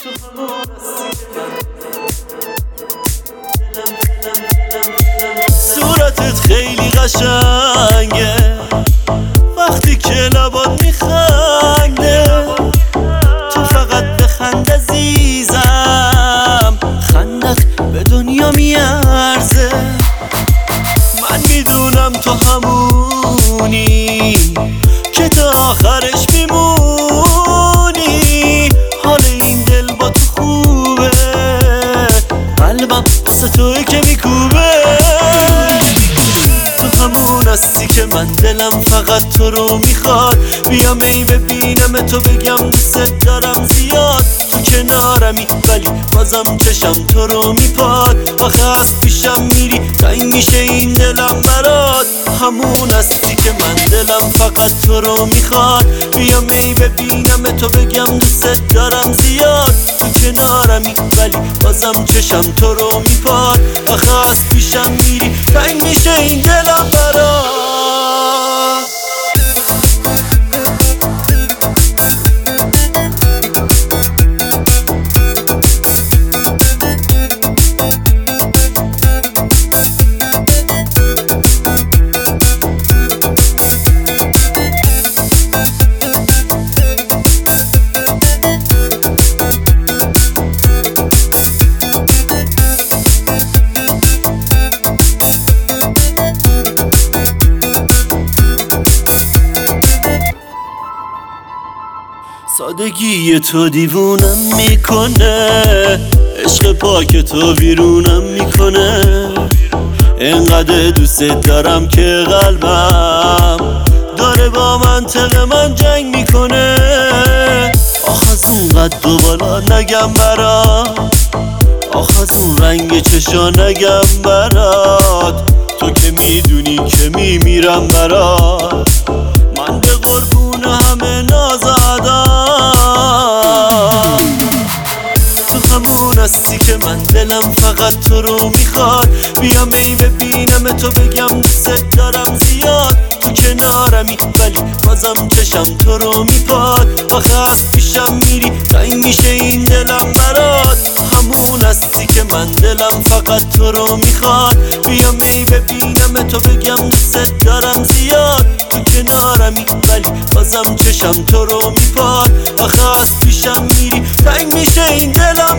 صورتت خیلی قشنگه وقتی که لبات میخنده، تو فقط بخند عزیزم، خندت به دنیا میارزه. من میدونم تو همونی که تا آخرش میمونی، حال این دل با تو خوبه، قلبم واسه توی که میکوبه. تو همون هستی که من دلم فقط تو رو میخواد، بیام ای ببینم تو بگم دوست دارم زیاد. تو کنارمی ولی بازم چشم تو رو میپاد، آخه از پیشم میری تنگ میشه این دلم برات. همون هستی که من دلم فقط تو رو میخواد، بیام ای ببینم تو بگم دوست دارم زیاد. تو کنارمی ولی بازم چشم تو رو میپاد، آخه از پیشم میری تنگ میشه این دلم برات. سادگی تو دیوونم میکنه، عشق پاک تو بیرونم میکنه. انقدر دوست دارم که قلبم داره با منطق من جنگ میکنه. آخ از اون قد و بالا نگم برات، آخ از اون رنگ چشا نگم برات. تو که میدونی که میمیرم برات، من به قربون همه نازادم. تو همون هستی که من دلم فقط تو رو میخواد، بیام ای ببینم تو بگم دوست دارم زیاد. تو کنارمی ولی بازم چشم تو رو میپاد، آخه از پیشم میری تنگ میشه این دلم برات. همون هستی که من دلم فقط تو رو میخواد، بیام ای ببینم تو بگم دوست دارم زیاد. تو کنارمی ولی بازم چشم تو رو میپاد، آخه از پیشم میری تنگ میشه این دلم